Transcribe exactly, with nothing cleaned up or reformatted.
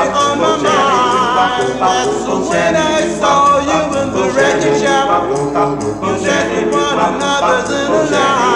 on my mind. That's when I saw you in the record shop. You said one another's in the line.